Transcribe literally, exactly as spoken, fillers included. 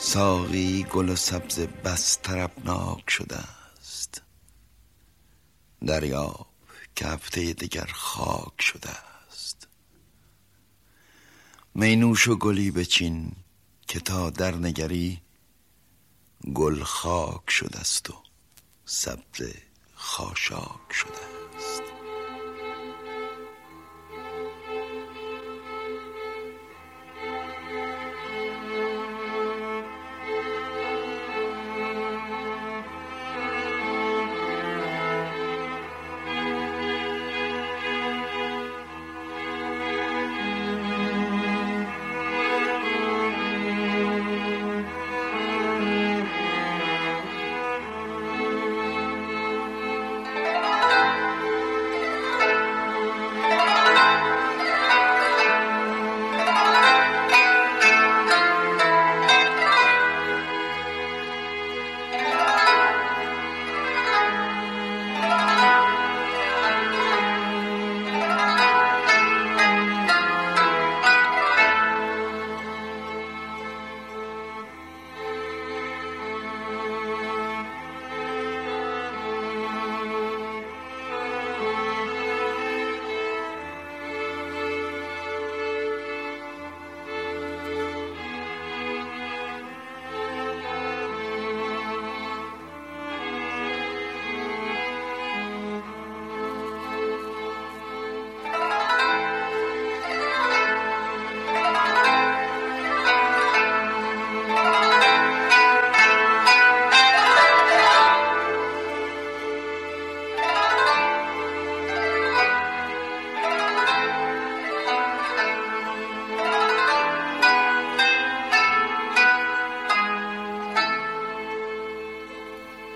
ساقی گل و سبز بس طربناک شده است، دریاب که هفته دیگر خاک شده است. می نوش و گلی بچین که تا در نگری، گل خاک شده است و سبز خاشاک شده است.